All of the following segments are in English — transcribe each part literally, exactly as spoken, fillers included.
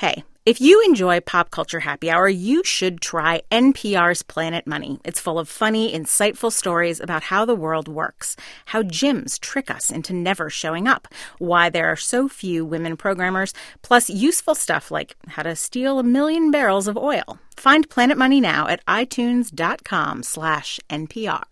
Hey, if you enjoy Pop Culture Happy Hour, you should try N P R's Planet Money. It's full of funny, insightful stories about how the world works, how gyms trick us into never showing up, why there are so few women programmers, plus useful stuff like how to steal a million barrels of oil. Find Planet Money now at itunes.com slash NPR.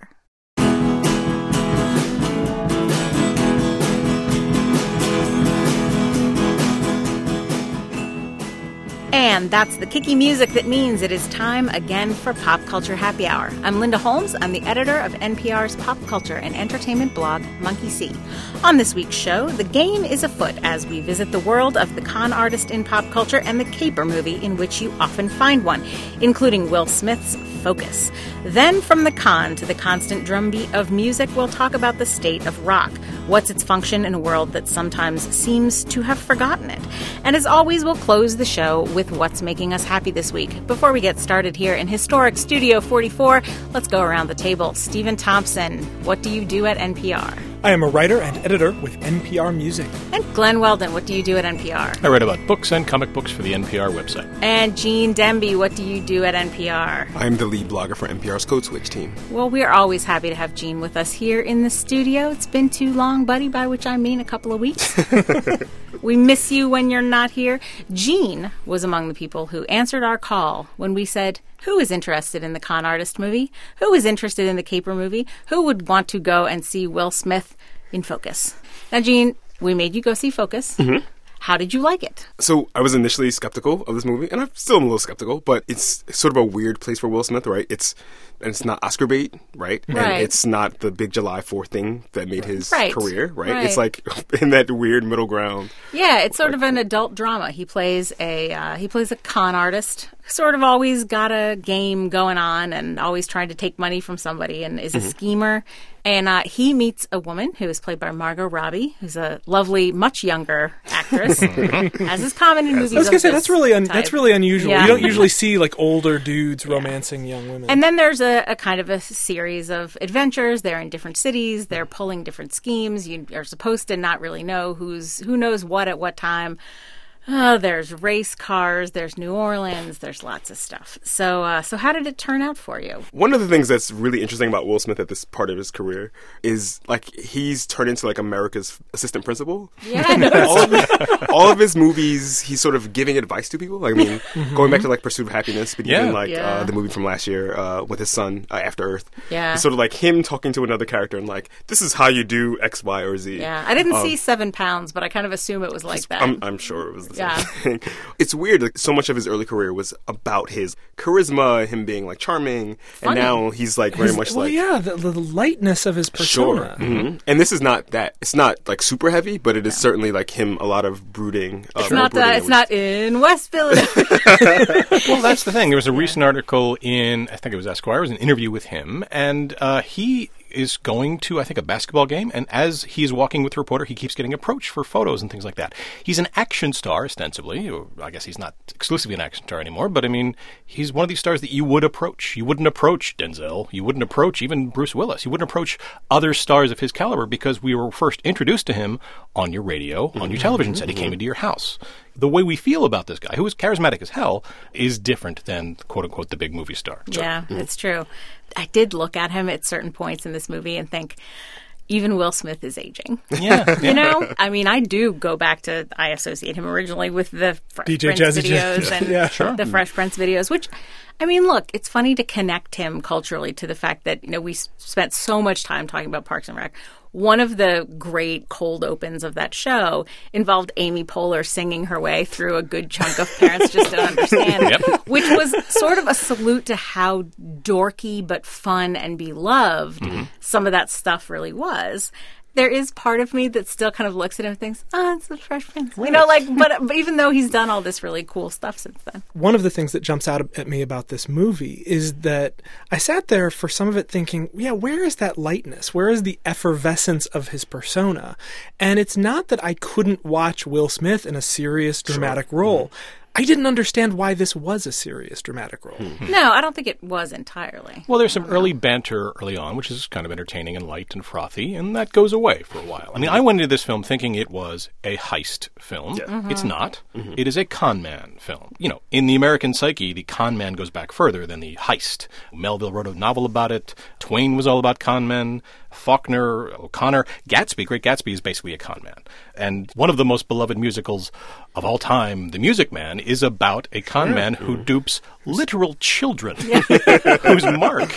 And that's the kicky music that means it is time again for Pop Culture Happy Hour. I'm Linda Holmes. I'm the editor of N P R's pop culture and entertainment blog, Monkey See. On this week's show, the game is afoot as we visit the world of the con artist in pop culture and the caper movie in which you often find one, including Will Smith's Focus. Then from the con to the constant drumbeat of music, we'll talk about the state of rock. What's its function in a world that sometimes seems to have forgotten it? And as always, we'll close the show with what's making us happy this week. Before we get started here in historic Studio forty-four, let's go around the table. Stephen Thompson, what do you do at N P R? I am a writer and editor with N P R Music. And Glenn Weldon, what do you do at N P R? I write about books and comic books for the N P R website. And Gene Demby, what do you do at N P R? I'm the lead blogger for N P R's Code Switch team. Well, we're always happy to have Gene with us here in the studio. It's been too long, buddy, by which I mean a couple of weeks. We miss you when you're not here. Gene was among the people who answered our call when we said, who is interested in the Con Artist movie? Who is interested in the Caper movie? Who would want to go and see Will Smith in Focus? Now, Gene, we made you go see Focus. Mm-hmm. How did you like it? So I was initially skeptical of this movie, and I'm still a little skeptical, but it's sort of a weird place for Will Smith, right? It's and it's not Oscar bait, right? Right. And it's not the big July fourth thing that made his right. career, right? right? It's like in that weird middle ground. Yeah, it's sort of an adult drama. He plays a uh, he plays a con artist, sort of always got a game going on and always trying to take money from somebody and is a mm-hmm. schemer. And uh, he meets a woman who is played by Margot Robbie, who's a lovely, much younger actress, as is common in movies. I was going to say that's really un- that's really unusual. Yeah. You don't usually see like older dudes romancing yeah. young women. And then there's a, a kind of a series of adventures. They're in different cities. They're pulling different schemes. You are supposed to not really know who's who knows what at what time. Oh, there's race cars, there's New Orleans, there's lots of stuff. So uh, so how did it turn out for you? One of the things that's really interesting about Will Smith at this part of his career is, like, he's turned into, like, America's assistant principal. Yeah, I know. all, of his, all of his movies, he's sort of giving advice to people. Like, I mean, mm-hmm. going back to, like, Pursuit of Happiness, but yeah. even, like, yeah. uh, the movie from last year uh, with his son, uh, After Earth. Yeah. It's sort of like him talking to another character and, like, this is how you do X, Y, or Z. Yeah, I didn't um, see Seven Pounds, but I kind of assume it was like that. I'm, I'm sure it was the same yeah. thing. It's weird. Like, so much of his early career was about his charisma, him being like charming, Funny. and now he's like very his, much well, like yeah, the, the lightness of his persona. Sure. Mm-hmm. And this is not that. It's not like super heavy, but it is yeah. certainly like him. A lot of brooding. Uh, it's not. brooding Uh, it's not in West Philadelphia. Well, that's the thing. There was a recent article in, I think it was Esquire, it was an interview with him, and uh, he is going to, I think, a basketball game, and as he's walking with the reporter, he keeps getting approached for photos and things like that. He's an action star, ostensibly, or I guess he's not exclusively an action star anymore, but I mean, he's one of these stars that you would approach. You wouldn't approach Denzel. You wouldn't approach even Bruce Willis. You wouldn't approach other stars of his caliber because we were first introduced to him on your radio, on mm-hmm. your television set. He came into your house. The way we feel about this guy, who is charismatic as hell, is different than, quote-unquote, the big movie star. So, yeah, mm-hmm. it's true. I did look at him at certain points in this movie and think, even Will Smith is aging. Yeah. You know? I mean, I do go back to, I associate him originally with the Fresh D J Prince Jazzy videos J- and yeah, sure. the Fresh Prince videos, which, I mean, look, it's funny to connect him culturally to the fact that, you know, we spent so much time talking about Parks and Rec. One of the great cold opens of that show involved Amy Poehler singing her way through a good chunk of Parents Just Don't Understand, yep. which was sort of a salute to how dorky but fun and beloved mm-hmm. some of that stuff really was. There is part of me that still kind of looks at him and thinks, oh, it's the Fresh Prince. Right. You know, like, but, but even though he's done all this really cool stuff since then. One of the things that jumps out at me about this movie is that I sat there for some of it thinking, yeah, where is that lightness? Where is the effervescence of his persona? And it's not that I couldn't watch Will Smith in a serious, dramatic sure. role. Mm-hmm. I didn't understand why this was a serious dramatic role. No, I don't think it was entirely. Well, there's some early banter early on, which is kind of entertaining and light and frothy, and that goes away for a while. I mean, I went into this film thinking it was a heist film. Yeah. Mm-hmm. It's not. Mm-hmm. It is a con man film. You know, in the American psyche, the con man goes back further than the heist. Melville wrote a novel about it. Twain was all about con men. Faulkner, O'Connor, Gatsby, Great Gatsby is basically a con man. And one of the most beloved musicals of all time, The Music Man, is about a con man who dupes literal children, whose mark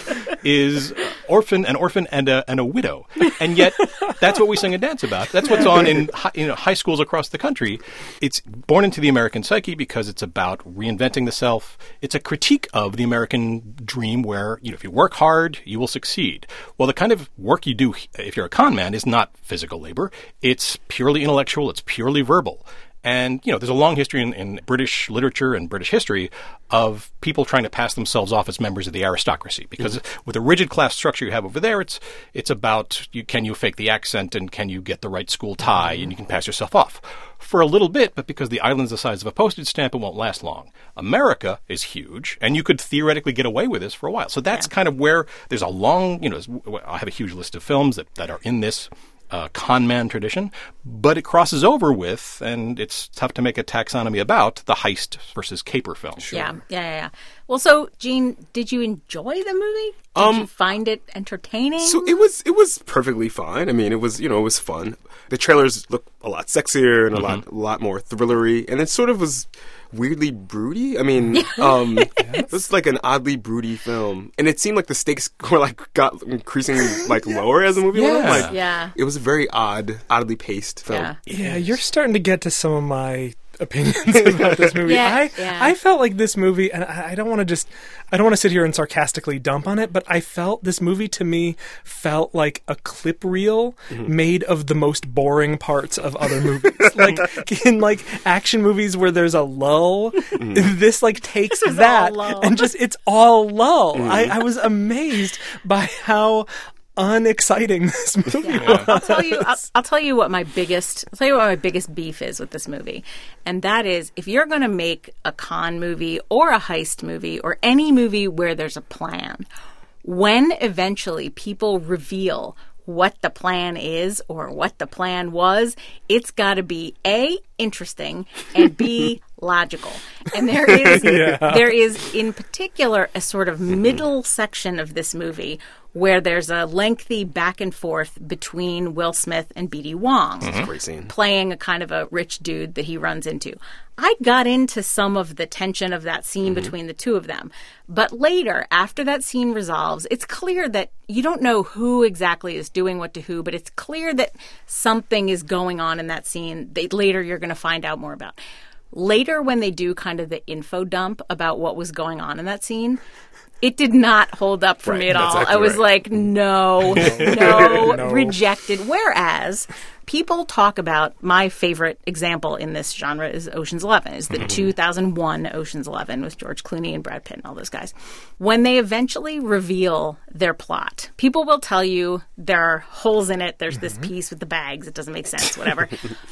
is orphan, an orphan and a, and a widow. And yet, that's what we sing and dance about. That's what's on in high, you know, high schools across the country. It's born into the American psyche because it's about reinventing the self. It's a critique of the American dream where, you know, if you work hard, you will succeed. Well, the kind of work you do if you're a con man is not physical labor. It's purely intellectual. It's purely verbal. And, you know, there's a long history in, in British literature and British history of people trying to pass themselves off as members of the aristocracy. Because mm-hmm. with the rigid class structure you have over there, it's it's about you, can you fake the accent and can you get the right school tie and you can pass yourself off. For a little bit, but because the island's the size of a postage stamp, it won't last long. America is huge, and you could theoretically get away with this for a while. So that's yeah. kind of where there's a long, you know, I have a huge list of films that, that are in this Uh, con man tradition, but it crosses over with, and it's tough to make a taxonomy about, the heist versus caper film. Sure. Yeah, yeah, yeah, yeah. Well, so, Gene, did you enjoy the movie? Did um, you find it entertaining? So it was it was perfectly fine. I mean, it was, you know, it was fun. The trailers look a lot sexier and a mm-hmm. lot a lot more thrillery, and it sort of was weirdly broody. I mean, um, it was like an oddly broody film, and it seemed like the stakes were like got increasing like lower as the movie yeah. went on. Like, yeah, it was a very odd, oddly paced film. Yeah. yeah, you're starting to get to some of my opinions about this movie. Yeah, I yeah. I felt like this movie, and I, I don't want to just, I don't want to sit here and sarcastically dump on it, but I felt this movie to me felt like a clip reel mm-hmm. made of the most boring parts of other movies. Like in like action movies where there's a lull, mm-hmm. this like takes this that and just it's all lull. Mm-hmm. I, I was amazed by how unexciting this movie yeah. was. I'll tell you. I'll, I'll tell you what my biggest. I'll tell you what my biggest beef is with this movie, and that is if you're going to make a con movie or a heist movie or any movie where there's a plan, when eventually people reveal what the plan is or what the plan was, it's got to be A, interesting, and B, logical. And there is yeah. there is in particular a sort of middle section of this movie where there's a lengthy back and forth between Will Smith and B D Wong, mm-hmm. Great scene. Playing a kind of a rich dude that he runs into. I got into some of the tension of that scene mm-hmm. between the two of them. But later, after that scene resolves, it's clear that you don't know who exactly is doing what to who, but it's clear that something is going on in that scene that later you're going to find out more about. Later, when they do kind of the info dump about what was going on in that scene, it did not hold up for right, me at all. Exactly I was right. like, no, no, no, rejected. Whereas people talk about my favorite example in this genre is Ocean's Eleven, is the mm-hmm. two thousand one Ocean's Eleven with George Clooney and Brad Pitt and all those guys. When they eventually reveal their plot, people will tell you there are holes in it. There's mm-hmm. this piece with the bags. It doesn't make sense, whatever.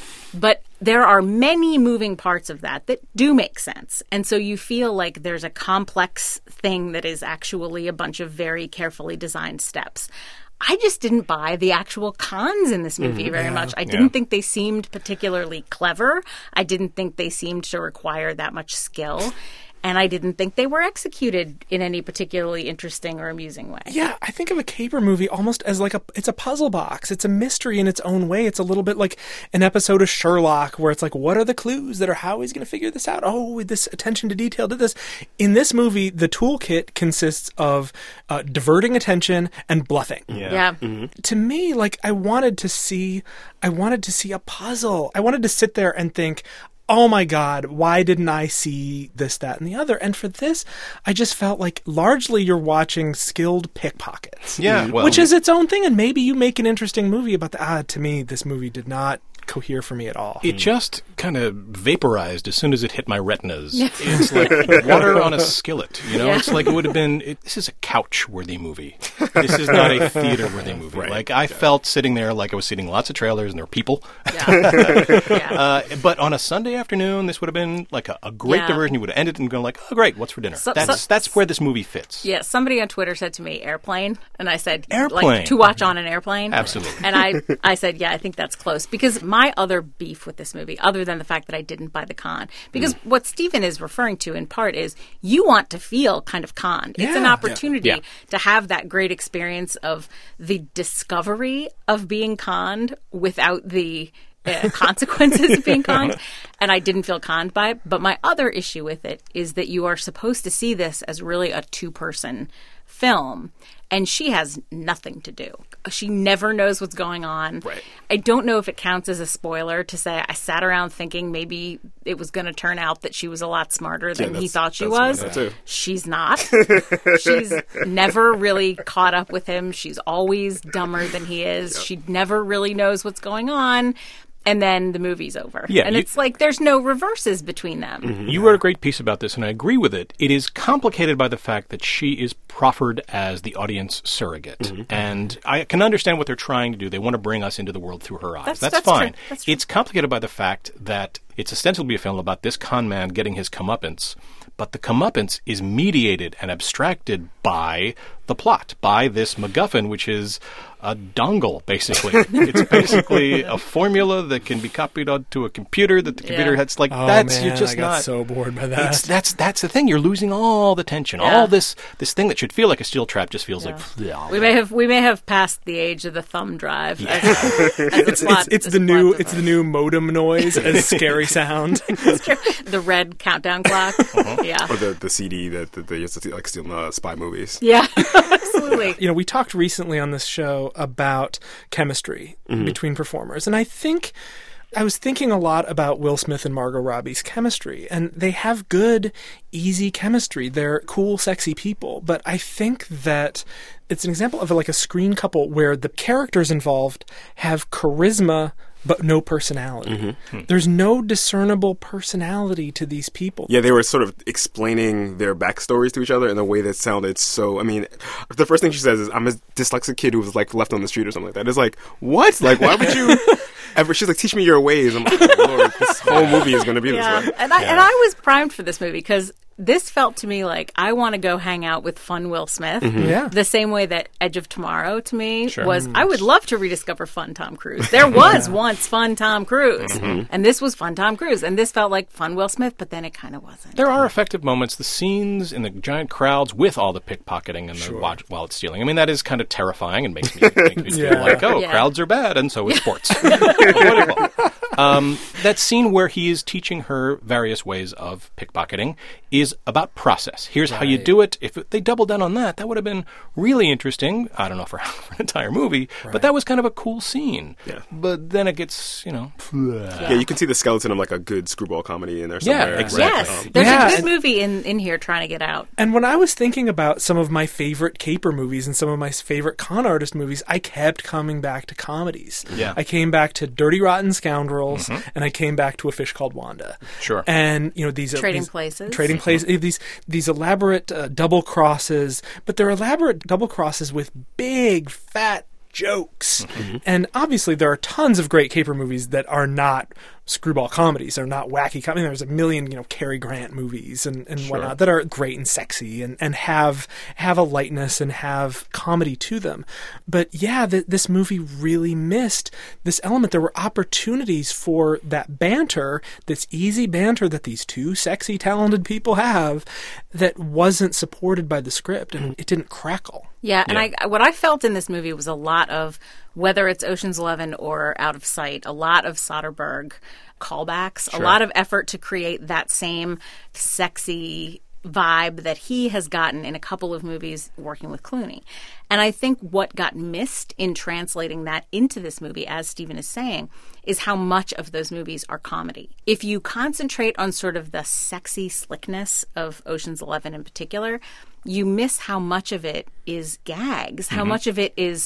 But there are many moving parts of that that do make sense. And so you feel like there's a complex thing that is actually a bunch of very carefully designed steps. I just didn't buy the actual cons in this movie mm-hmm, very yeah, much. I didn't yeah. think they seemed particularly clever. I didn't think they seemed to require that much skill. And I didn't think they were executed in any particularly interesting or amusing way. Yeah, I think of a caper movie almost as like a, it's a puzzle box. It's a mystery in its own way. It's a little bit like an episode of Sherlock where it's like, what are the clues that are how he's going to figure this out? Oh, this attention to detail did this. In this movie, the toolkit consists of uh, diverting attention and bluffing. Yeah. yeah. Mm-hmm. To me, like I wanted to see, I wanted to see a puzzle. I wanted to sit there and think, oh my God, why didn't I see this, that, and the other? And for this, I just felt like largely you're watching skilled pickpockets. Yeah, well, which is its own thing. And maybe you make an interesting movie about that. Ah, to me, this movie did not cohere for me at all. It just kind of vaporized as soon as it hit my retinas. It's like water on a skillet, you know? Yeah. It's like it would have been, it, this is a couch-worthy movie. This is not a theater-worthy movie. Right. Like, I felt sitting there like I was seeing lots of trailers and there were people. Yeah. Yeah. Uh, but on a Sunday afternoon, this would have been like a, a great Yeah. diversion. You would have ended and gone like, oh, great, what's for dinner? So- that's so- that's where this movie fits. Yeah, somebody on Twitter said to me, airplane. And I said, Airplane. like, to watch on an airplane. Absolutely. And I, I said, yeah, I think that's close. Because my other beef with this movie, other than the fact that I didn't buy the con, because Mm. what Stephen is referring to in part is you want to feel kind of conned. It's an Yeah. opportunity Yeah. to have that great experience of the discovery of being conned without the uh, consequences of being conned. And I didn't feel conned by it. But my other issue with it is that you are supposed to see this as really a two-person film. And she has nothing to do. She never knows what's going on. Right. I don't know if it counts as a spoiler to say I sat around thinking maybe it was going to turn out that she was a lot smarter than he that's- thought she that's what I was. thought too. She's not. She's never really caught up with him. She's always dumber than he is. She never really knows what's going on. And then the movie's over. Yeah, and you- it's like there's no reverses between them. You wrote a great piece about this, and I agree with it. It is complicated by the fact that she is proffered as the audience surrogate. And I can understand what they're trying to do. They want to bring us into the world through her eyes. That's- That's, that's fine. true. That's true. It's complicated by the fact that it's ostensibly a film about this con man getting his comeuppance, but the comeuppance is mediated and abstracted by the plot, by this MacGuffin, which is a dongle, basically. It's basically a formula that can be copied onto a computer that the computer Yeah. has, like, Oh, that's, man, you're just I got not... so bored by that. It's, that's that's the thing. You're losing all the tension. Yeah. All this this thing that should feel like a steel trap just feels Yeah. like. We may have we may have passed the age of the thumb drive. As, as the it's, plot- it's, it's as the new plot it's the device. new modem noise as scary sound. the red countdown clock. Yeah, Or the, the C D that, that they used to like steal in uh, spy movies. yeah, absolutely. You know, we talked recently on this show about chemistry between performers, and I think I was thinking a lot about Will Smith and Margot Robbie's chemistry, and they have good, easy chemistry. They're cool, sexy people, but I think that it's an example of like a screen couple where the characters involved have charisma but no personality. There's no discernible personality to these people. Yeah, they were sort of explaining their backstories to each other in a way that sounded so. I mean, the first thing she says is, "I'm a dyslexic kid who was like left on the street or something like that." It's like, what? Like, why would you ever? She's like, "Teach me your ways." I'm like, oh, Lord, this whole movie is going to be Yeah, this way. and I and I was primed for this movie because this felt to me like I want to go hang out with fun Will Smith. Yeah. The same way that Edge of Tomorrow to me Sure. was I would love to rediscover fun Tom Cruise. There was once fun Tom Cruise. And this was fun Tom Cruise. And this felt like fun Will Smith, but then it kind of wasn't. There are effective moments. The scenes in the giant crowds with all the pickpocketing and the watch while it's stealing. I mean, that is kind of terrifying and makes me, makes me feel Yeah. like, oh, Yeah. crowds are bad, and so is sports. Wonderful. Um, that scene where he is teaching her various ways of pickpocketing is about process. Here's how you Right. do it. If they doubled down on that, that would have been really interesting. I don't know for, for an entire movie, but that was kind of a cool scene. Yeah. But then it gets, you know. Yeah, you can see the skeleton of like a good screwball comedy in there Yeah, somewhere. exactly. Yes. Um, There's Yeah, a good and- movie in, in here trying to get out. And when I was thinking about some of my favorite caper movies and some of my favorite con artist movies, I kept coming back to comedies. Yeah. I came back to Dirty Rotten Scoundrels, and I came back to A Fish Called Wanda. Sure. And you know these Trading these, Places. trading places, these these elaborate uh, double crosses, but they're elaborate double crosses with big fat jokes. And obviously, there are tons of great caper movies that are not screwball comedies. They're not wacky comedy. There's a million, you know, Cary Grant movies and, and whatnot that are great and sexy and, and have have a lightness and have comedy to them. But yeah, th- this movie really missed this element. There were opportunities for that banter, this easy banter that these two sexy, talented people have, that wasn't supported by the script, and it didn't crackle. Yeah, and Yeah. I what I felt in this movie was a lot of, whether it's Ocean's Eleven or Out of Sight, a lot of Soderbergh callbacks, a lot of effort to create that same sexy vibe that he has gotten in a couple of movies working with Clooney. And I think what got missed in translating that into this movie, as Stephen is saying, is how much of those movies are comedy. If you concentrate on sort of the sexy slickness of Ocean's Eleven in particular, you miss how much of it is gags, how much of it is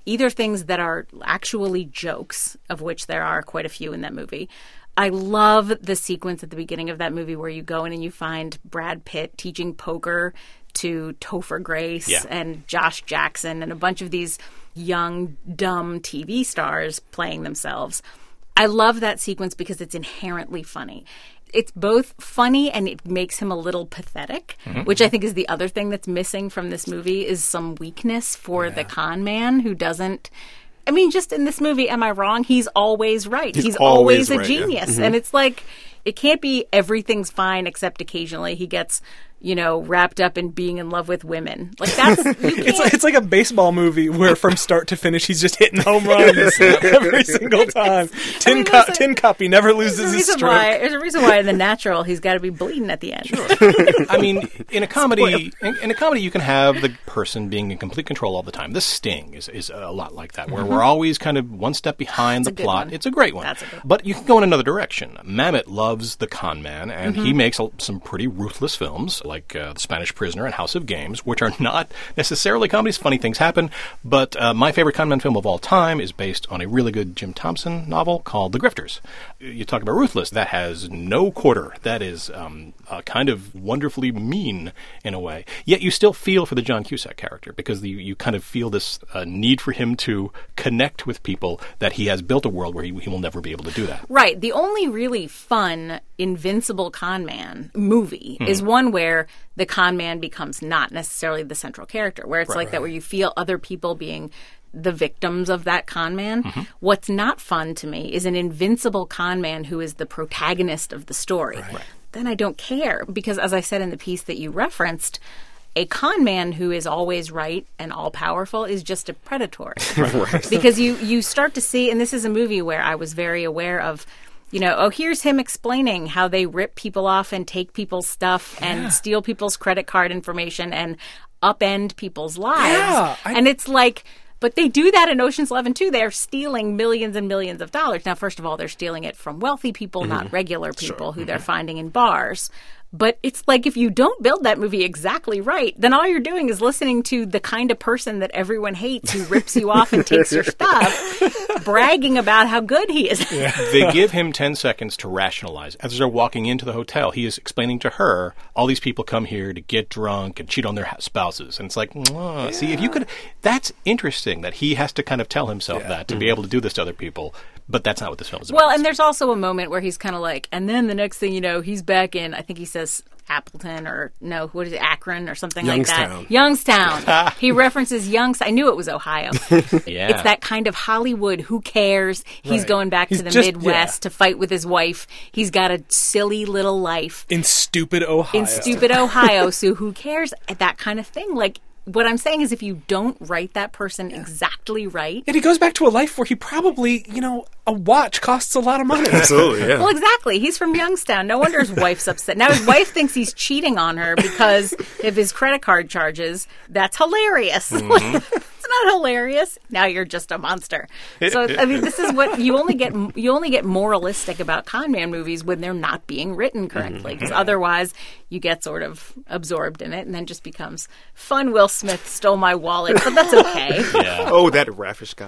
either things that are actually jokes, of which there are quite a few in that movie. I love the sequence at the beginning of that movie where you go in and you find Brad Pitt teaching poker to Topher Grace Yeah. and Josh Jackson and a bunch of these young, dumb T V stars playing themselves. I love that sequence because it's inherently funny. It's both funny and it makes him a little pathetic, mm-hmm. which I think is the other thing that's missing from this movie is some weakness for yeah. the con man who doesn't... I mean, just in this movie, am I wrong? He's always right. He's, He's always, always a right, genius. yeah. Mm-hmm. And it's like, it can't be everything's fine except occasionally he gets, you know, wrapped up in being in love with women. Like, that's... You can't... It's like, it's like a baseball movie where from start to finish he's just hitting home runs every single time. Tin, I mean, cup, a, tin cup, he never loses his stroke. Why, there's a reason why in The Natural he's got to be bleeding at the end. Sure. I mean, in a comedy, in, in a comedy, you can have the person being in complete control all the time. The Sting is, is a lot like that, where mm-hmm. we're always kind of one step behind That's the plot. One. It's a great one. That's a good one. But you can go in another direction. Mamet loves the con man, and mm-hmm. he makes a, some pretty ruthless films, like uh, The Spanish Prisoner and House of Games, which are not necessarily comedies. Funny things happen. But uh, my favorite con man film of all time is based on a really good Jim Thompson novel called The Grifters. You talk about ruthless. That has no quarter. That is um, uh, kind of wonderfully mean in a way. Yet you still feel for the John Cusack character because the, you kind of feel this uh, need for him to connect with people that he has built a world where he, he will never be able to do that. Right. The only really fun, invincible con man movie hmm. is one where the con man becomes not necessarily the central character, where it's right, like right. that, where you feel other people being the victims of that con man. Mm-hmm. What's not fun to me is an invincible con man who is the protagonist of the story. Right. Then I don't care because, as I said in the piece that you referenced, a con man who is always right and all-powerful is just a predator. Right. Because you, you start to see, and this is a movie where I was very aware of, you know, oh, here's him explaining how they rip people off and take people's stuff Yeah. and steal people's credit card information and upend people's lives. Yeah, I- And it's like... But they do that in Ocean's Eleven, too. They're stealing millions and millions of dollars. Now, first of all, they're stealing it from wealthy people, mm-hmm. not regular people Sure. who mm-hmm. they're finding in bars. But it's like if you don't build that movie exactly right, then all you're doing is listening to the kind of person that everyone hates who rips you off and takes your stuff, bragging about how good he is. Yeah. They give him ten seconds to rationalize. As they're walking into the hotel, he is explaining to her, all these people come here to get drunk and cheat on their spouses. And it's like, yeah. see, if you could, that's interesting that he has to kind of tell himself Yeah. that to mm-hmm. be able to do this to other people. But that's not what this film is about. Well, and there's also a moment where he's kind of like, and then the next thing you know, he's back in, I think he says Appleton or no, what is it, Akron or something like that. Youngstown. He references Youngstown. I knew it was Ohio. Yeah. It's that kind of Hollywood, who cares? He's Right. going back He's to the just- Midwest yeah. to fight with his wife. He's got a silly little life In stupid Ohio. in stupid Ohio, so who cares? That kind of thing. Like, what I'm saying is if you don't write that person exactly right. And he goes back to a life where he probably, you know, a watch costs a lot of money. Absolutely, yeah. Well, exactly. He's from Youngstown. No wonder his wife's upset. Now his wife thinks he's cheating on her because of his credit card charges. That's hilarious. Mm-hmm. It's not hilarious. Now you're just a monster. So I mean, this is what you only get. You only get moralistic about con man movies when they're not being written correctly. Because otherwise, you get sort of absorbed in it, and then just becomes fun. Will Smith stole my wallet, but that's okay. Yeah. Oh, that raffish guy.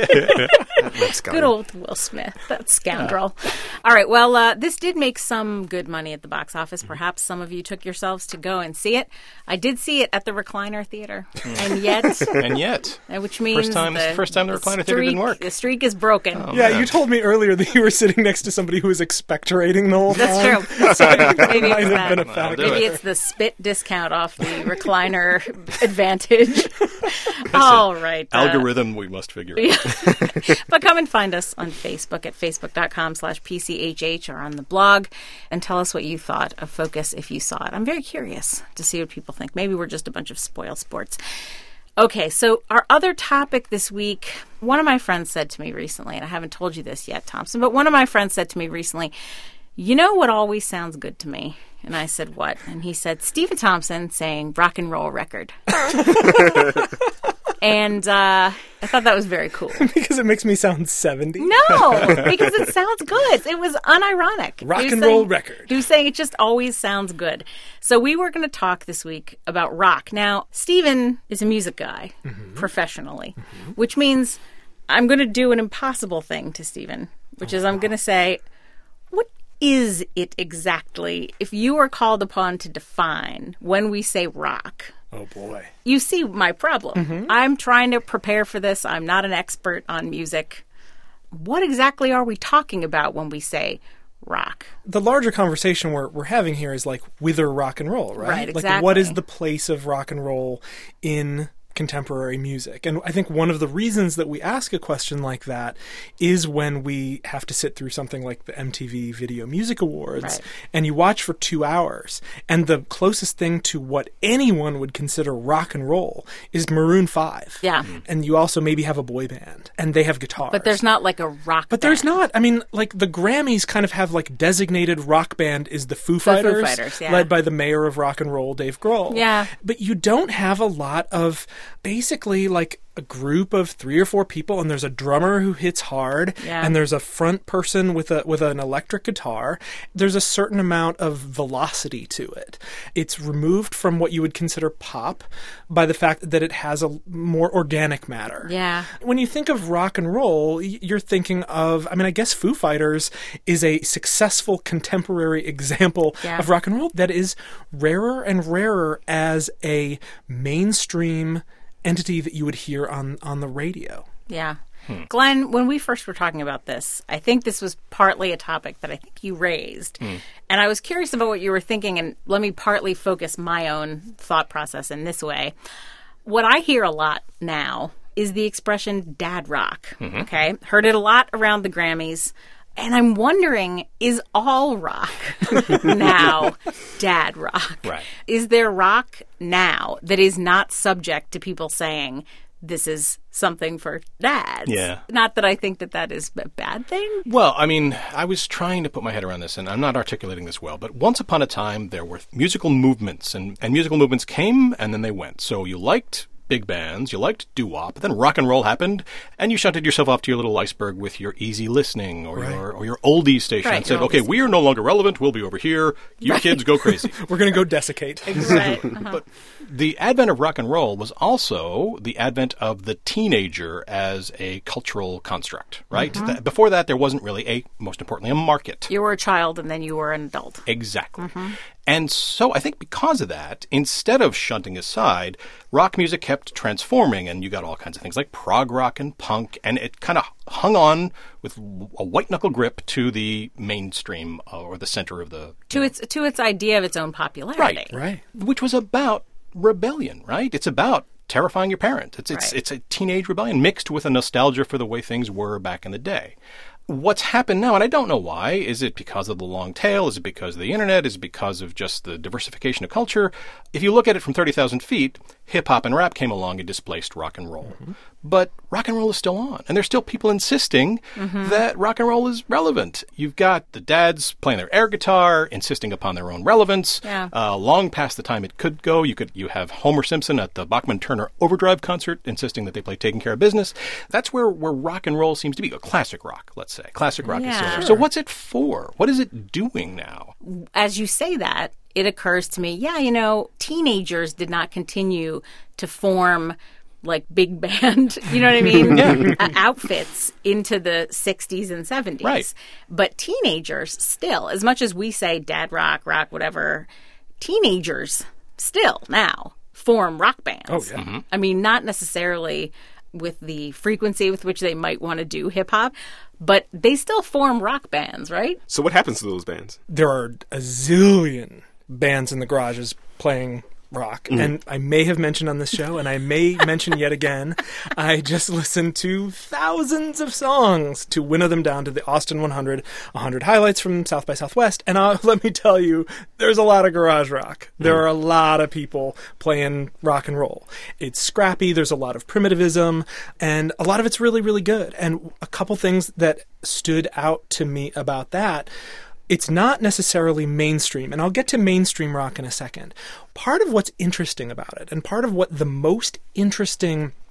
That rapscallion. Good old Will Smith, that scoundrel. All right, well, uh, this did make some good money at the box office. Perhaps some of you took yourselves to go and see it. I did see it at the Recliner Theater, and yet, And yet, uh, which means First time- the, first time the Recliner Theater didn't streak- work. The streak is broken. Yeah, man. you told me earlier that you were sitting next to somebody who was expectorating the whole time. That's true. That's true. Maybe Might it's have been a that. factor. do Maybe it. it's the spit discount off the recliner advantage. All right. uh, algorithm we must figure out. But come and find us on Facebook at facebook.com slash PCHH or on the blog and tell us what you thought of Focus if you saw it. I'm very curious to see what people think. Maybe we're just a bunch of spoil sports. Okay, so our other topic this week, one of my friends said to me recently, and I haven't told you this yet, Thompson, but one of my friends said to me recently, you know what always sounds good to me? And I said, what? And he said, Stephen Thompson saying rock and roll record. And uh, I thought that was very cool. Because it makes me sound seventy. No, because it sounds good. It was unironic. Rock He was and saying- roll record. He was saying it just always sounds good. So we were going to talk this week about rock. Now, Stephen is a music guy Mm-hmm. professionally, mm-hmm. which means I'm going to do an impossible thing to Stephen, which oh, is I'm wow. going to say, what is it exactly, if you are called upon to define when we say rock? Oh, boy. You see my problem. Mm-hmm. I'm trying to prepare for this. I'm not an expert on music. What exactly are we talking about when we say rock? The larger conversation we're we're having here is like whither rock and roll, right? Right, exactly. Like what is the place of rock and roll in contemporary music? And I think one of the reasons that we ask a question like that is when we have to sit through something like the M T V Video Music Awards, right. and you watch for two hours, and the closest thing to what anyone would consider rock and roll is Maroon five. Yeah. And you also maybe have a boy band, and they have guitars. But there's not like a rock But band. there's not. I mean, like the Grammys kind of have like designated rock band is the Foo Fighters, Foo Fighters yeah. led by the mayor of rock and roll, Dave Grohl. Yeah. But you don't have a lot of basically like a group of three or four people, and there's a drummer who hits hard, yeah. and there's a front person with a with an electric guitar. There's a certain amount of velocity to it. It's removed from what you would consider pop by the fact that it has a more organic matter. Yeah. When you think of rock and roll, you're thinking of, I mean, I guess Foo Fighters is a successful contemporary example yeah. of rock and roll that is rarer and rarer as a mainstream entity that you would hear on, on the radio. Yeah. Hmm. Glenn, when we first were talking about this, I think this was partly a topic that I think you raised. Hmm. And I was curious about what you were thinking, and let me partly focus my own thought process in this way. What I hear a lot now is the expression dad rock. Mm-hmm. Okay? Heard it a lot around the Grammys. And I'm wondering, is all rock now dad rock? Right. Is there rock now that is not subject to people saying, this is something for dads? Yeah. Not that I think that that is a bad thing. Well, I mean, I was trying to put my head around this, and I'm not articulating this well, but once upon a time, there were musical movements, and, and musical movements came, and then they went. So you liked big bands, you liked doo-wop, but then rock and roll happened, and you shunted yourself off to your little iceberg with your easy listening or right. your or your oldies station right, and said, okay, we are no longer relevant, we'll be over here, you right. kids go crazy. We're going to go desiccate. Right. Uh-huh. But the advent of rock and roll was also the advent of the teenager as a cultural construct, right? Mm-hmm. Th- before that, there wasn't really a, most importantly, a market. You were a child and then you were an adult. Exactly. Mm-hmm. And so I think because of that, instead of shunting aside, rock music kept transforming, and you got all kinds of things like prog rock and punk, and it kind of hung on with a white-knuckle grip to the mainstream uh, or the center of the... To its to its idea of its own popularity. Right, right. Which was about rebellion, right? It's about terrifying your parent. It's, it's, right. it's a teenage rebellion mixed with a nostalgia for the way things were back in the day. What's happened now, and I don't know why, is it because of the long tail? Is it because of the internet? Is it because of just the diversification of culture? If you look at it from thirty thousand feet, hip-hop and rap came along and displaced rock and roll. Mm-hmm. But rock and roll is still on, and there's still people insisting mm-hmm. that rock and roll is relevant. You've got the dads playing their air guitar, insisting upon their own relevance. Yeah. Uh, long past the time it could go, you could you have Homer Simpson at the Bachman-Turner Overdrive concert insisting that they play Taking Care of Business. That's where, where rock and roll seems to be. A classic rock, let's say. Classic rock yeah. is still there. Sure. So what's it for? What is it doing now? As you say that, it occurs to me, yeah, you know, teenagers did not continue to form like big band, you know what I mean, yeah. uh, outfits into the sixties and seventies. Right. But teenagers still, as much as we say dad rock, rock, whatever, teenagers still now form rock bands. Oh, yeah. Mm-hmm. I mean, not necessarily with the frequency with which they might want to do hip-hop, but they still form rock bands, right? So what happens to those bands? There are a zillion bands in the garages playing rock. Mm. And I may have mentioned on this show, and I may mention yet again, I just listened to thousands of songs to winnow them down to the Austin one hundred, one hundred highlights from South by Southwest. And uh, let me tell you, there's a lot of garage rock. There mm. are a lot of people playing rock and roll. It's scrappy. There's a lot of primitivism, and a lot of it's really, really good. And a couple things that stood out to me about that: it's not necessarily mainstream, and I'll get to mainstream rock in a second. Part of what's interesting about it, and part of what the most interesting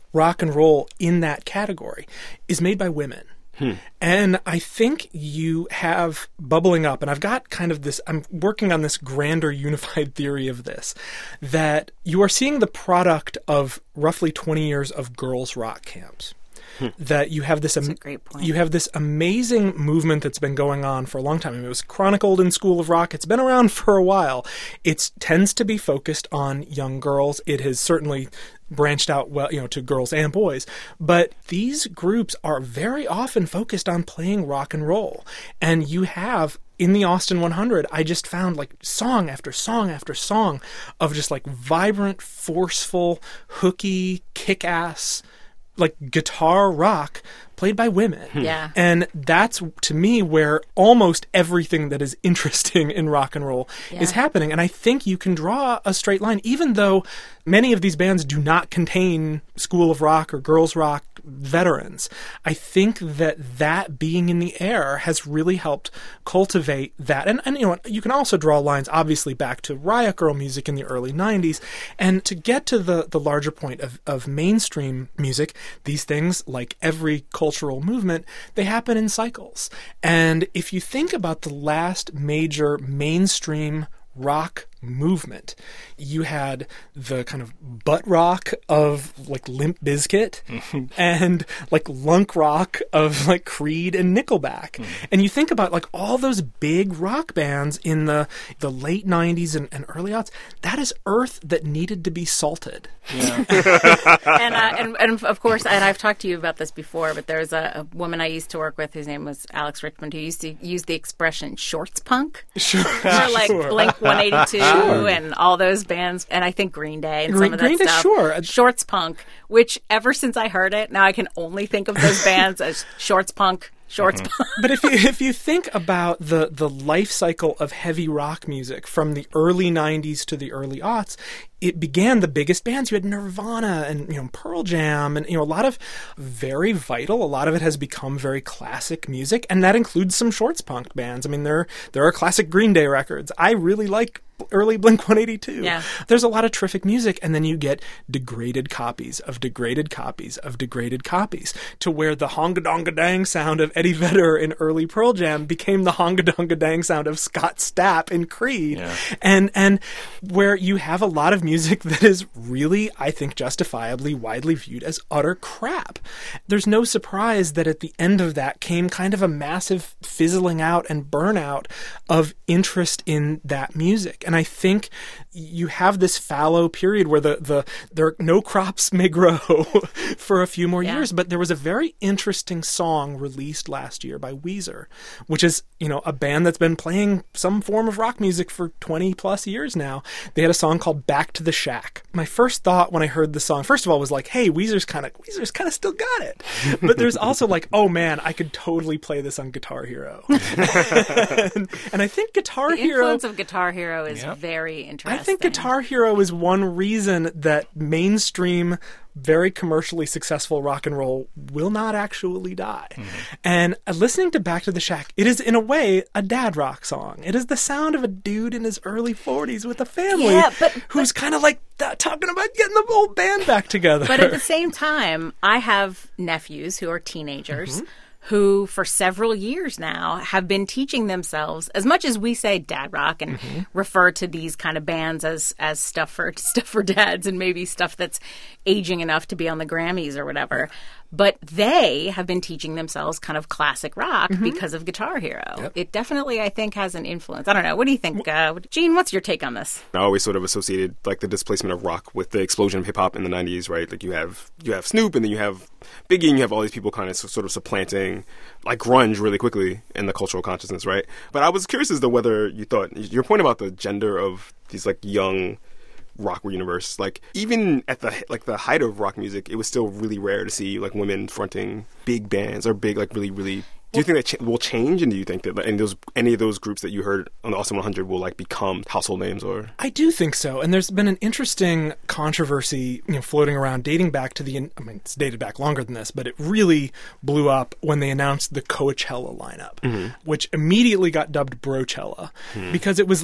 rock and roll in that category is made by women. Hmm. And I think you have bubbling up, and I've got kind of this, I'm working on this grander unified theory of this, that you are seeing the product of roughly twenty years of girls' rock camps. Hmm. That you have this am- That's a great point. you have this amazing movement that's been going on for a long time. I mean, it was chronicled in School of Rock. It's been around for a while. It tends to be focused on young girls. It has certainly branched out well, you know, to girls and boys. But these groups are very often focused on playing rock and roll. And you have in the Austin one hundred, I just found like song after song after song of just like vibrant, forceful, hooky, kick-ass, like guitar rock played by women. Yeah. And that's, to me, where almost everything that is interesting in rock and roll Yeah. is happening. And I think you can draw a straight line, even though many of these bands do not contain School of Rock or Girls Rock veterans. I think that that being in the air has really helped cultivate that. And, and you know, you can also draw lines, obviously, back to Riot Girl music in the early nineties. And to get to the, the larger point of, of mainstream music, these things, like every cultural movement, they happen in cycles. And if you think about the last major mainstream rock movement, you had the kind of butt rock of like Limp Bizkit and like lunk rock of like Creed and Nickelback. Mm. And you think about like all those big rock bands in the the late nineties and, and early aughts, that is earth that needed to be salted. Yeah. and, uh, and and of course, and I've talked to you about this before, but there's a, a woman I used to work with whose name was Alex Richmond, who used to use the expression shorts punk. Sure. For like Sure. Blink one eighty-two Sure. and all those bands, and I think Green Day and Green, some of that Green Day, stuff. sure. Shorts punk, which ever since I heard it, now I can only think of those bands as shorts punk, shorts Mm-hmm. punk. But if you if you think about the the life cycle of heavy rock music from the early nineties to the early aughts, it began the biggest bands. You had Nirvana and you know Pearl Jam and you know a lot of very vital. A lot of it has become very classic music, and that includes some shorts punk bands. I mean, there there are classic Green Day records. I really like early Blink one eighty-two. Yeah. There's a lot of terrific music, and then you get degraded copies of degraded copies of degraded copies, to where the honga donga dang sound of Eddie Vedder in early Pearl Jam became the honga donga dang sound of Scott Stapp in Creed. Yeah. And and where you have a lot of music that is really, I think, justifiably widely viewed as utter crap. There's no surprise that at the end of that came kind of a massive fizzling out and burnout of interest in that music. And I think you have this fallow period where the, the there no crops may grow for a few more Yeah. years. But there was a very interesting song released last year by Weezer, which is, you know, a band that's been playing some form of rock music for twenty plus years now. They had a song called Back to the Shack. My first thought when I heard the song, first of all, was like, hey, Weezer's kind of Weezer's kind of still got it. But there's also like, oh man, I could totally play this on Guitar Hero. and, and I think Guitar The Hero influence of Guitar Hero is Yep. very interesting. I think Guitar Hero is one reason that mainstream, very commercially successful rock and roll will not actually die. Mm-hmm. And uh, listening to Back to the Shack, it is in a way a dad rock song. It is the sound of a dude in his early forties with a family Yeah, but- who's kind of like that, talking about getting the whole band back together. But at the same time, I have nephews who are teenagers who, for several years now, have been teaching themselves, as much as we say dad rock and refer to these kind of bands as as stuff for stuff for dads and maybe stuff that's aging enough to be on the Grammys or whatever. But they have been teaching themselves kind of classic rock because of Guitar Hero. Yep. It definitely, I think, has an influence. I don't know. What do you think, uh, Gene? What's your take on this? I always sort of associated like the displacement of rock with the explosion of hip hop in the nineties, right? Like you have you have Snoop, and then you have Biggie, and you have all these people kind of sort of supplanting like grunge really quickly in the cultural consciousness, right? But I was curious as to whether you thought your point about the gender of these like young rock universe, like even at the like the height of rock music, it was still really rare to see like women fronting big bands or big like really really. Do you think that ch- will change, and do you think that like, any of those any of those groups that you heard on the Austin one hundred will like become household names? Or I do think so, and there's been an interesting controversy, you know, floating around, dating back to the. I mean, it's dated back longer than this, but it really blew up when they announced the Coachella lineup, Mm-hmm. which immediately got dubbed Brochella, Hmm. because it was like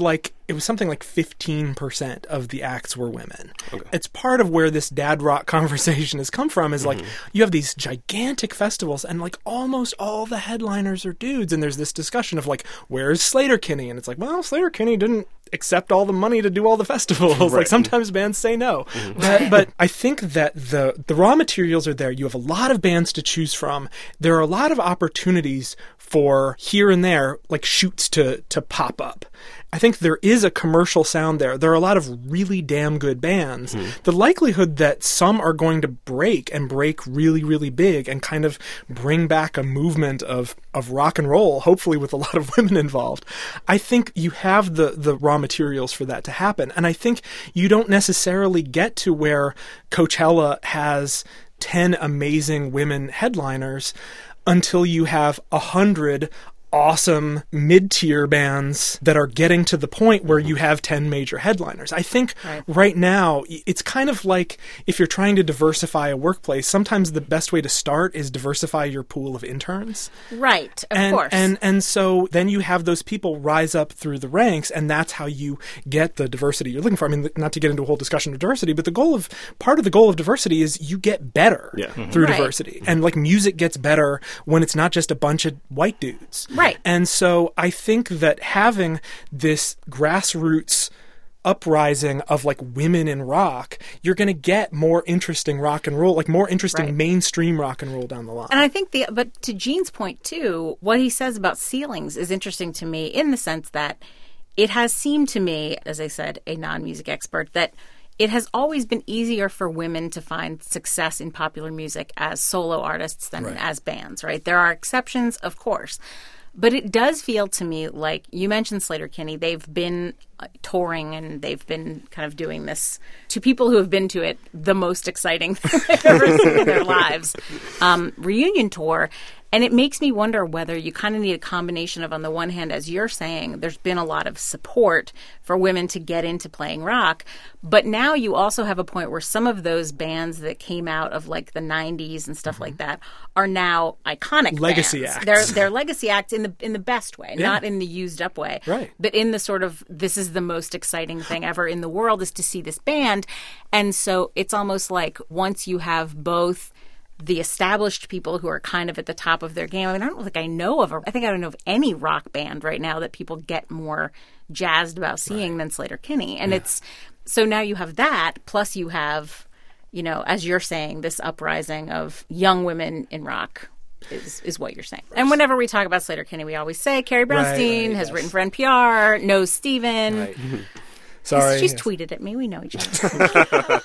it was something like fifteen percent of the acts were women. Okay. It's part of where this dad rock conversation has come from, is like, mm-hmm. you have these gigantic festivals and like almost all the headliners are dudes, and there's this discussion of like, where's Sleater-Kinney? And it's like, well, Sleater-Kinney didn't accept all the money to do all the festivals. Right. Like sometimes bands say no. Mm-hmm. But, but I think that the the raw materials are there. You have a lot of bands to choose from. There are a lot of opportunities for here and there, like shoots to to pop up. I think there is a commercial sound there. There are a lot of really damn good bands. Mm. The likelihood that some are going to break and break really, really big and kind of bring back a movement of, of rock and roll, hopefully with a lot of women involved, I think you have the, the raw materials for that to happen. And I think you don't necessarily get to where Coachella has ten amazing women headliners until you have a hundred awesome mid-tier bands that are getting to the point where you have ten major headliners. I think right. right now, it's kind of like if you're trying to diversify a workplace, sometimes the best way to start is diversify your pool of interns. Right, of and, course. And, and so then you have those people rise up through the ranks, and that's how you get the diversity you're looking for. I mean, not to get into a whole discussion of diversity, but the goal of, part of the goal of diversity is you get better yeah. mm-hmm. through right. diversity. And like music gets better when it's not just a bunch of white dudes. Right. Right. And so I think that having this grassroots uprising of like women in rock, you're going to get more interesting rock and roll, like more interesting right. mainstream rock and roll down the line. And I think the, but to Gene's point too, what he says about ceilings is interesting to me in the sense that it has seemed to me, as I said, a non-music expert, that it has always been easier for women to find success in popular music as solo artists than right. as bands, right? There are exceptions, of course. But it does feel to me like, you mentioned Sleater-Kinney, they've been uh, touring and they've been kind of doing this, to people who have been to it, the most exciting thing they've ever seen in their lives, um, reunion tour. And it makes me wonder whether you kind of need a combination of, on the one hand, as you're saying, there's been a lot of support for women to get into playing rock. But now you also have a point where some of those bands that came out of like the nineties and stuff mm-hmm. like that are now iconic legacy bands. acts. They're, they're legacy acts in the in the best way, yeah. not in the used up way. Right. But in the sort of, this is the most exciting thing ever in the world is to see this band. And so it's almost like once you have both the established people who are kind of at the top of their game. I mean, I don't think I know of a, I think I don't know of any rock band right now that people get more jazzed about seeing right. than Sleater-Kinney. And yeah. it's, so now you have that, plus you have, you know, as you're saying, this uprising of young women in rock is, is what you're saying. And whenever we talk about Sleater-Kinney, we always say Carrie Brownstein right, right, has yes. written for N P R, knows Steven. Right. Sorry. She's, she's yes. tweeted at me. We know each other.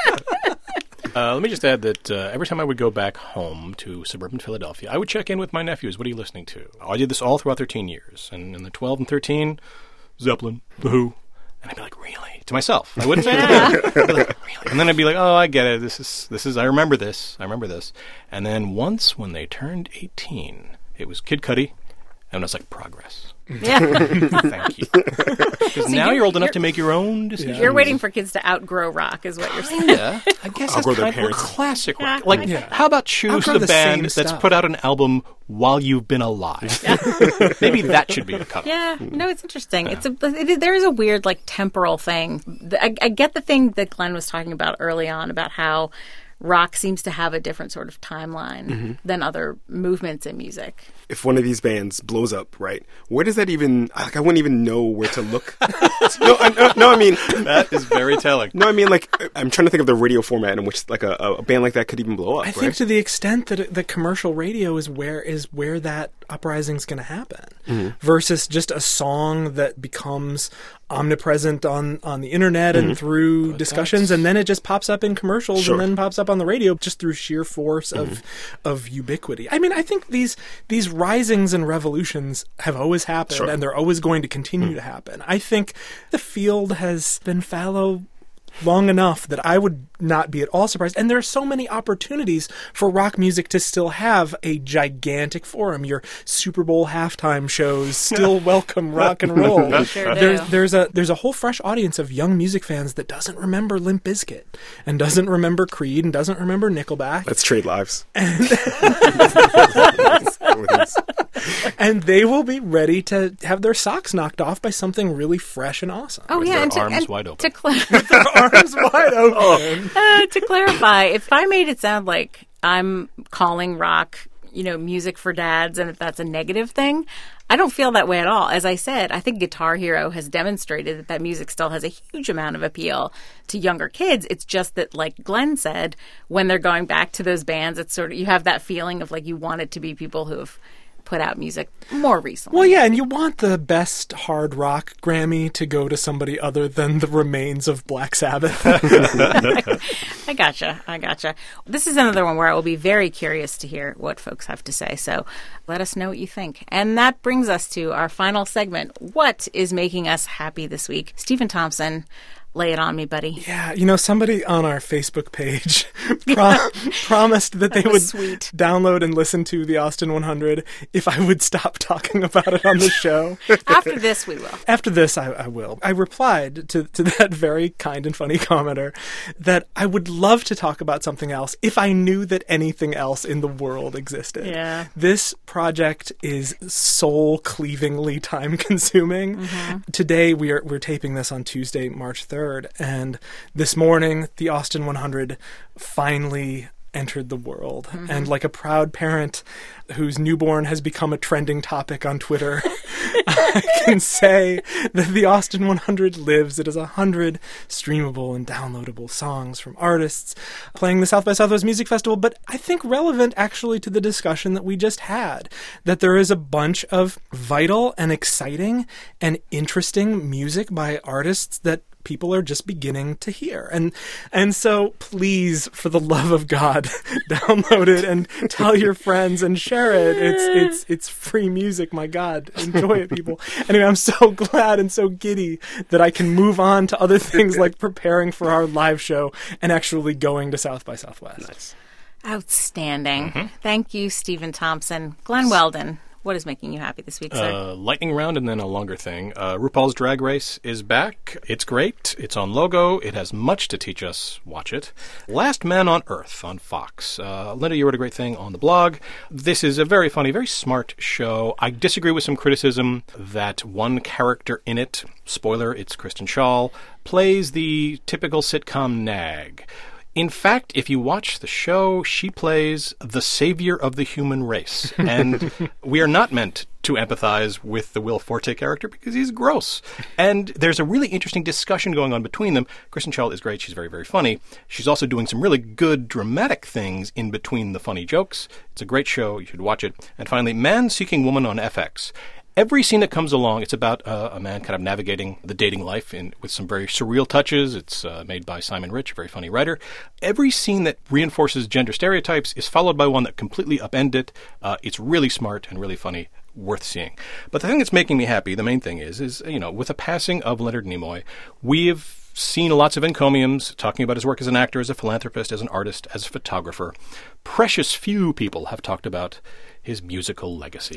Uh, let me just add that uh, every time I would go back home to suburban Philadelphia, I would check in with my nephews. What are you listening to? I did this all throughout their teen years. And in the twelve and thirteen, Zeppelin, The Who. And I'd be like, really? To myself. I wouldn't say it to them. I'd be like, really? And then I'd be like, oh, I get it. This is, this is, I remember this. I remember this. And then once when they turned eighteen, it was Kid Cudi. And I was like, progress. Yeah. Thank you. Because so now you're, you're old enough to make your own decisions. You're waiting for kids to outgrow rock, is what you're saying. Yeah, I guess that's kind of classic rock. Yeah, like, yeah. how about choose outgrow the, the band that's stuff. put out an album while you've been alive? Yeah. Maybe that should be the cutoff. Yeah, no, it's interesting. Yeah. It's a it, there is a weird like temporal thing. I, I get the thing that Glenn was talking about early on about how rock seems to have a different sort of timeline mm-hmm. than other movements in music. If one of these bands blows up, right, where does that even, like, I wouldn't even know where to look. no, I, no, no, I mean... That is very telling. No, I mean, like, I'm trying to think of the radio format in which, like, a, a band like that could even blow up, I right? think to the extent that the commercial radio is where is where that uprising's going to happen, mm-hmm. versus just a song that becomes omnipresent on, on the internet mm-hmm. and through but discussions, and then it just pops up in commercials sure. and then pops up on the radio just through sheer force mm-hmm. of of ubiquity. I mean, I think these these risings and revolutions have always happened, sure. and they're always going to continue mm-hmm. to happen. I think the field has been fallow long enough that I would not be at all surprised. And there are so many opportunities for rock music to still have a gigantic forum. Your Super Bowl halftime shows still welcome rock and roll. Sure there's, there's a there's a whole fresh audience of young music fans that doesn't remember Limp Bizkit and doesn't remember Creed and doesn't remember Nickelback. Let's trade lives. and they will be ready to have their socks knocked off by something really fresh and awesome. Oh, With yeah. their and to, arms and wide open. To, cla- Their arms wide open. uh, to clarify, if I made it sound like I'm calling rock, you know, music for dads, and if that's a negative thing, I don't feel that way at all. As I said, I think Guitar Hero has demonstrated that that music still has a huge amount of appeal to younger kids. It's just that, like Glenn said, when they're going back to those bands, it's sort of, you have that feeling of like you want it to be people who have put out music more recently. Well, yeah, and you want the best hard rock Grammy to go to somebody other than the remains of Black Sabbath. I gotcha. I gotcha. This is another one where I will be very curious to hear what folks have to say. So let us know what you think. And that brings us to our final segment. What is making us happy this week? Stephen Thompson, lay it on me, buddy. Yeah, you know, somebody on our Facebook page pro- promised that they That would was sweet. download and listen to the Austin one hundred if I would stop talking about it on the show. After this, we will. After this, I, I will. I replied to, to that very kind and funny commenter that I would love to talk about something else if I knew that anything else in the world existed. Yeah. This project is soul-cleavingly time-consuming. Mm-hmm. Today, we are, we're taping this on Tuesday, March third, and this morning, the Austin one hundred finally entered the world. Mm-hmm. And like a proud parent whose newborn has become a trending topic on Twitter, I can say that the Austin one hundred lives. It is a hundred streamable and downloadable songs from artists playing the South by Southwest Music Festival, but I think relevant actually to the discussion that we just had, that there is a bunch of vital and exciting and interesting music by artists that people are just beginning to hear. And and so please, for the love of God, download it and tell your friends and share it. It's it's it's free music, my God. Enjoy it, people. Anyway, I'm so glad and so giddy that I can move on to other things like preparing for our live show and actually going to South by Southwest. Nice. Outstanding. Mm-hmm. Thank you, Stephen Thompson. Glenn Weldon, what is making you happy this week, sir? Uh, lightning round and then a longer thing. Uh, RuPaul's Drag Race is back. It's great. It's on Logo. It has much to teach us. Watch it. Last Man on Earth on Fox. Uh, Linda, you wrote a great thing on the blog. This is a very funny, very smart show. I disagree with some criticism that one character in it, spoiler, it's Kristen Schaal, plays the typical sitcom nag. In fact, if you watch the show, she plays the savior of the human race. And we are not meant to empathize with the Will Forte character because he's gross. And there's a really interesting discussion going on between them. Kristen Schaal is great. She's very, very funny. She's also doing some really good dramatic things in between the funny jokes. It's a great show. You should watch it. And finally, Man Seeking Woman on F X. Every scene that comes along, it's about uh, a man kind of navigating the dating life in, with some very surreal touches. It's uh, made by Simon Rich, a very funny writer. Every scene that reinforces gender stereotypes is followed by one that completely upend it. Uh, it's really smart and really funny, worth seeing. But the thing that's making me happy, the main thing is, is you know, with the passing of Leonard Nimoy, we've seen lots of encomiums talking about his work as an actor, as a philanthropist, as an artist, as a photographer. Precious few people have talked about his musical legacy.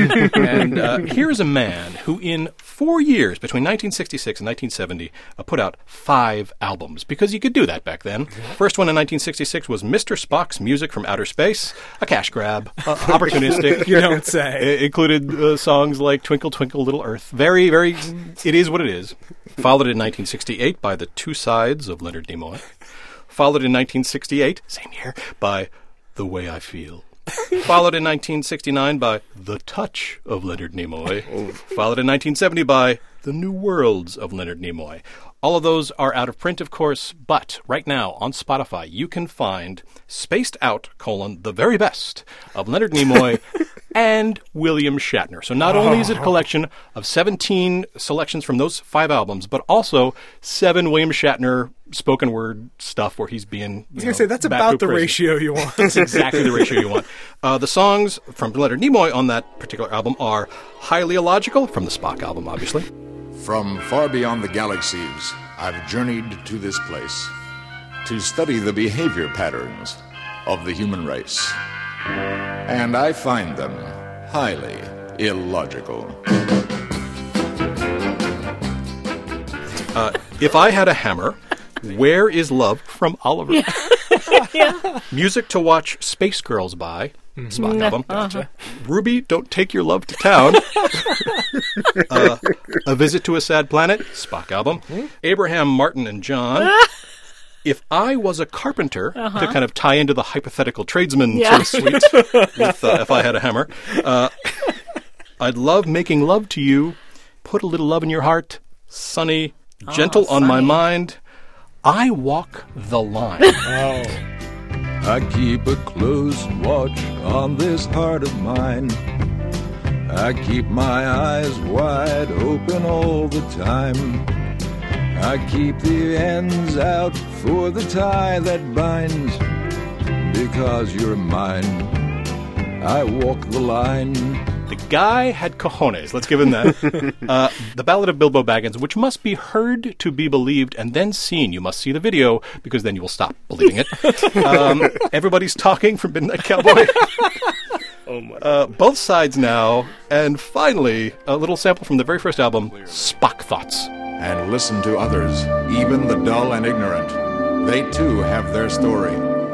And uh, here's a man who in four years, between nineteen sixty-six and nineteen seventy, uh, put out five albums, because you could do that back then. First one in nineteen sixty-six was Mister Spock's Music from Outer Space, a cash grab, uh, opportunistic. You don't say. It included uh, songs like Twinkle, Twinkle, Little Earth. Very, very, it is what it is. Followed in nineteen sixty-eight by The Two Sides of Leonard Nimoy. Followed in nineteen sixty-eight, same year, by The Way I Feel. Followed in nineteen sixty-nine by The Touch of Leonard Nimoy. Followed in nineteen seventy by The New Worlds of Leonard Nimoy. All of those are out of print, of course, but right now on Spotify you can find Spaced Out, colon, the very best of Leonard Nimoy and William Shatner. So not only is it a collection of seventeen selections from those five albums, but also seven William Shatner spoken word stuff where he's being, you I was know, going to say, that's back about to the prison. ratio you want. That's exactly the ratio you want. Uh, the songs from Leonard Nimoy on that particular album are Highly Illogical, from the Spock album, obviously. From far beyond the galaxies, I've journeyed to this place to study the behavior patterns of the human race. And I find them highly illogical. Uh, if I Had a Hammer, Where is Love, from Oliver. Yeah. Music to watch Space Girls by Spock No, album. uh-huh. Ruby, Don't Take Your Love to Town. uh, A Visit to a Sad Planet, Spock album. Abraham, Martin, and John. If I Was a Carpenter, Uh-huh. to kind of tie into the hypothetical tradesman Yeah. sort of suite, with uh, If I Had a Hammer. Uh, I'd Love Making Love to You, Put a Little Love in Your Heart, Sunny, Gentle on My Sunny. Mind, I Walk the Line. Oh. I keep a close watch on this heart of mine. I keep my eyes wide open all the time. I keep the ends out for the tie that binds. Because you're mine, I walk the line. The guy had cojones. Let's give him that. uh, the Ballad of Bilbo Baggins, which must be heard to be believed and then seen. You must see the video because then you will stop believing it. Um, Everybody's Talking from Midnight Cowboy. Oh my! Uh, both sides now. And finally, a little sample from the very first album, Spock Thoughts. And listen to others, even the dull and ignorant. They too have their story.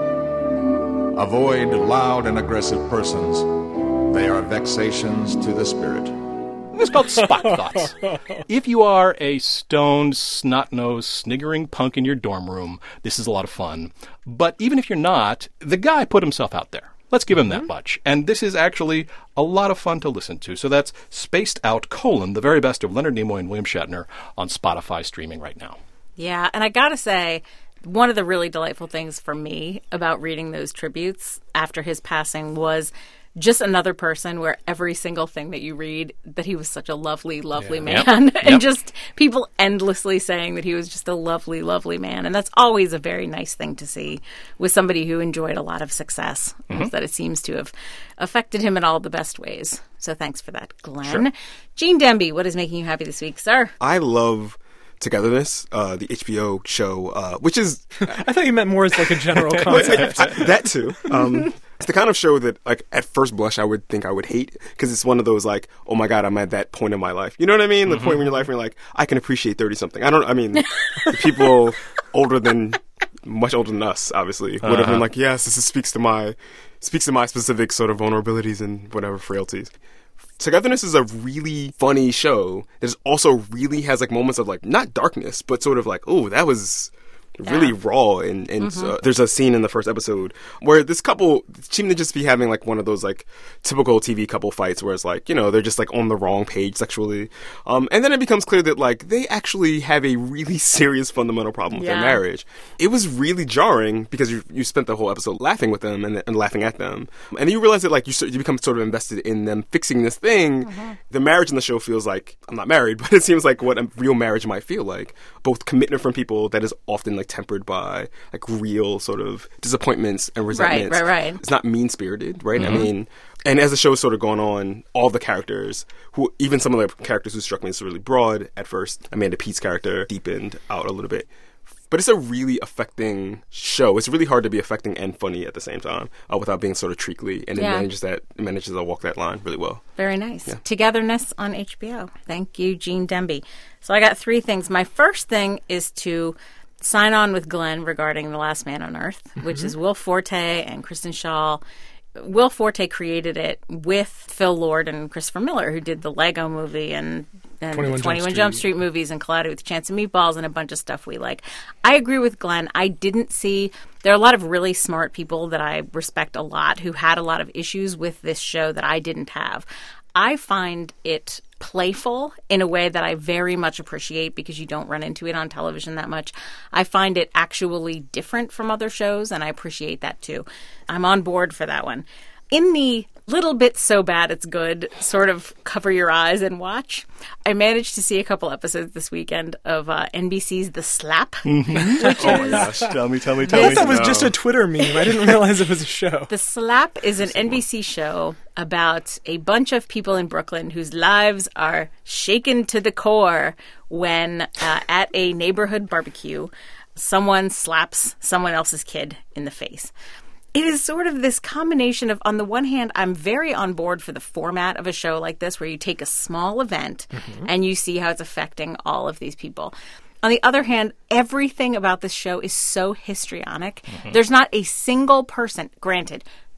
Avoid loud and aggressive persons. They are vexations to the spirit. It's called Spock Thoughts. If you are a stoned, snot-nosed, sniggering punk in your dorm room, this is a lot of fun. But even if you're not, the guy put himself out there. Let's give him that much. And this is actually a lot of fun to listen to. So that's Spaced Out, colon, the very best of Leonard Nimoy and William Shatner on Spotify streaming right now. Yeah, and I gotta say, one of the really delightful things for me about reading those tributes after his passing was just another person where every single thing that you read, that he was such a lovely, lovely man. Yep. and Yep. just people endlessly saying that he was just a lovely, lovely man. And that's always a very nice thing to see with somebody who enjoyed a lot of success, is that it seems to have affected him in all the best ways. So thanks for that, Glenn. Sure. Gene Demby, what is making you happy this week, sir? I love Togetherness, uh, the H B O show, uh, which is I thought you meant more as like a general concept. I- that too. Um, it's the kind of show that, like, at first blush, I would think I would hate because it's one of those like, oh my god, I'm at that point in my life. You know what I mean? The point in your life where you're like, I can appreciate thirty something. I don't. I mean, the people older than, much older than us, obviously, would have been like, yes, this is, speaks to my, speaks to my specific sort of vulnerabilities and whatever frailties. Togetherness is a really funny show that is also really has like moments of like not darkness, but sort of like, oh, that was really Yeah. raw. And, and Mm-hmm. uh, there's a scene in the first episode where this couple seem to just be having like one of those like typical T V couple fights where it's like, you know, they're just like on the wrong page sexually. Um, and then it becomes clear that like they actually have a really serious fundamental problem with Yeah. their marriage. It was really jarring because you, you spent the whole episode laughing with them and, and laughing at them. And then you realize that like you, s- you become sort of invested in them fixing this thing. The marriage in the show feels like, I'm not married, but it seems like what a real marriage might feel like. Both commitment from people that is often like tempered by like real sort of disappointments and resentments. right, right. It's not mean-spirited, right? I mean, and as the show's sort of gone on, all the characters, who even some of the characters who struck me as really broad at first, Amanda Peet's character deepened out a little bit. But it's a really affecting show. It's really hard to be affecting and funny at the same time uh, without being sort of treacly, and it Yeah. manages that it manages to walk that line really well. Very nice. Togetherness on H B O. Thank you, Gene Demby. So I got three things. My first thing is to sign on with Glenn regarding The Last Man on Earth, which is Will Forte and Kristen Schaal. Will Forte created it with Phil Lord and Christopher Miller, who did the Lego movie and, and twenty-one Jump twenty-one Jump Street. Street movies and Collided with Chance of Meatballs and a bunch of stuff we like. I agree with Glenn. I didn't see... There are a lot of really smart people that I respect a lot who had a lot of issues with this show that I didn't have. I find it playful in a way that I very much appreciate because you don't run into it on television that much. I find it actually different from other shows, and I appreciate that too. I'm on board for that one. In the little bit so bad it's good, sort of cover your eyes and watch, I managed to see a couple episodes this weekend of uh, N B C's The Slap. Which Oh my is, gosh. Tell me, tell me, I tell thought me. that was No. just a Twitter meme. I didn't realize it was a show. The Slap is an N B C show about a bunch of people in Brooklyn whose lives are shaken to the core when uh, at a neighborhood barbecue, someone slaps someone else's kid in the face. It is sort of this combination of, on the one hand, I'm very on board for the format of a show like this where you take a small event and you see how it's affecting all of these people. On the other hand, everything about this show is so histrionic. There's not a single person, granted,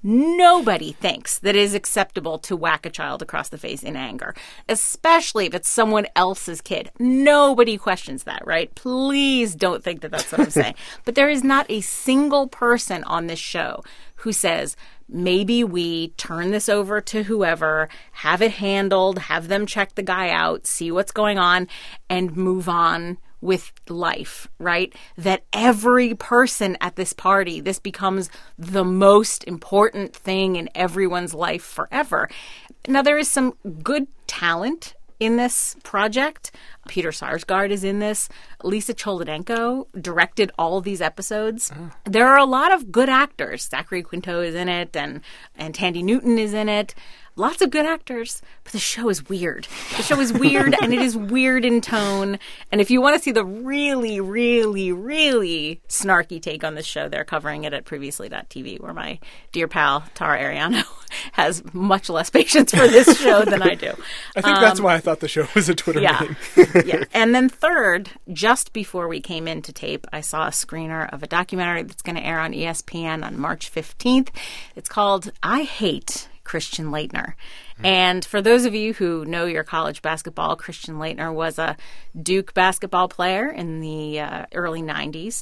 Nobody thinks that it is acceptable to whack a child across the face in anger, especially if it's someone else's kid. Nobody questions that, right? Please don't think that that's what I'm saying. But there is not a single person on this show who says, maybe we turn this over to whoever, have it handled, have them check the guy out, see what's going on, and move on with life, right? That every person at this party, this becomes the most important thing in everyone's life forever. Now, there is some good talent in this project. Peter Sarsgaard is in this. Lisa Cholodenko directed all of these episodes. Oh. There are a lot of good actors. Zachary Quinto is in it, and, and Tandy Newton is in it. Lots of good actors, but the show is weird. The show is weird, and it is weird in tone. And if you want to see the really, really, really snarky take on this show, they're covering it at previously dot t v, where my dear pal, Tara Ariano, has much less patience for this show than I do. I think um, that's why I thought the show was a Twitter yeah, name. yeah. And then third, just before we came into tape, I saw a screener of a documentary that's going to air on E S P N on March fifteenth. It's called I Hate Christian Laettner. And for those of you who know your college basketball, Christian Laettner was a Duke basketball player in the uh, early nineties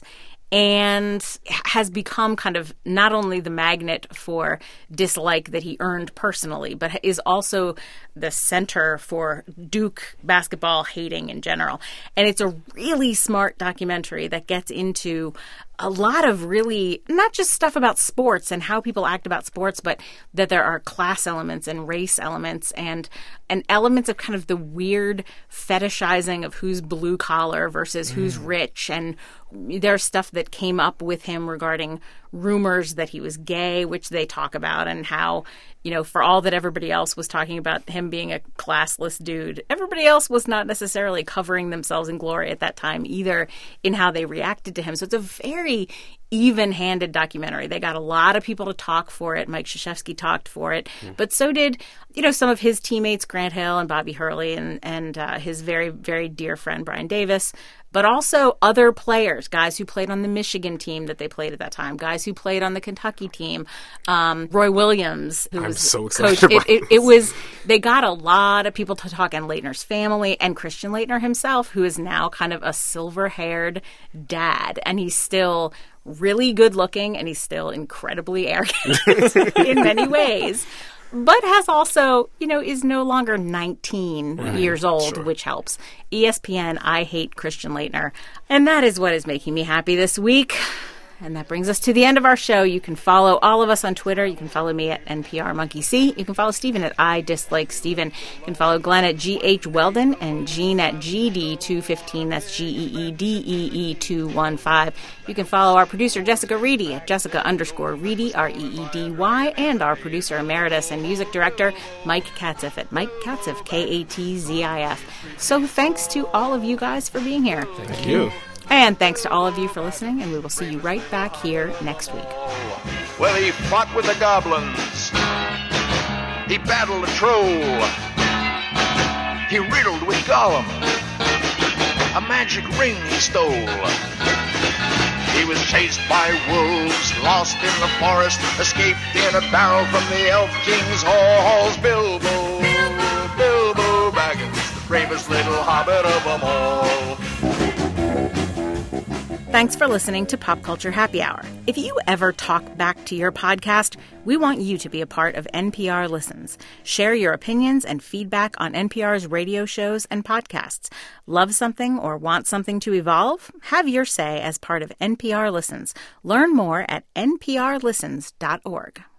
and has become kind of not only the magnet for dislike that he earned personally, but is also the center for Duke basketball hating in general. And it's a really smart documentary that gets into a lot of really, not just stuff about sports and how people act about sports, but that there are class elements and race elements and and elements of kind of the weird fetishizing of who's blue collar versus who's mm. rich. And there's stuff that came up with him regarding rumors that he was gay, which they talk about, and how, you know, for all that everybody else was talking about him being a classless dude, everybody else was not necessarily covering themselves in glory at that time either in how they reacted to him. So it's a very even-handed documentary. They got a lot of people to talk for it. Mike Krzyzewski talked for it, mm. but so did, you know, some of his teammates, Grant Hill and Bobby Hurley, and and uh, his very, very dear friend Brian Davis, but also other players, guys who played on the Michigan team that they played at that time, guys who played on the Kentucky team, um, Roy Williams, who I'm was so excited coach. about It, it, it was they got a lot of people to talk, and Laettner's family and Christian Laettner himself, who is now kind of a silver-haired dad, and he's still really good looking, and he's still incredibly arrogant in many ways, but has also, you know, is no longer nineteen right. years old, sure. which helps. E S P N, I Hate Christian Laettner. And that is what is making me happy this week. And that brings us to the end of our show. You can follow all of us on Twitter. You can follow me at N P R Monkey C. You can follow Stephen at I Dislike Stephen. You can follow Glenn at G H Weldon and Gene at G D two fifteen. That's G E E D E E two one five. You can follow our producer, Jessica Reedy, at Jessica underscore Reedy, R E E D Y, and our producer emeritus and music director, Mike Katzeff at Mike Katzeff, K A T Z I F. So thanks to all of you guys for being here. Thank, Thank you. you. And thanks to all of you for listening, and we will see you right back here next week. Well, he fought with the goblins. He battled a troll. He riddled with Gollum. A magic ring he stole. He was chased by wolves, lost in the forest, escaped in a barrel from the Elf King's halls. Bilbo, Bilbo Baggins, the bravest little hobbit of them all. Thanks for listening to Pop Culture Happy Hour. If you ever talk back to your podcast, we want you to be a part of N P R Listens. Share your opinions and feedback on N P R's radio shows and podcasts. Love something or want something to evolve? Have your say as part of N P R Listens. Learn more at N P R listens dot org.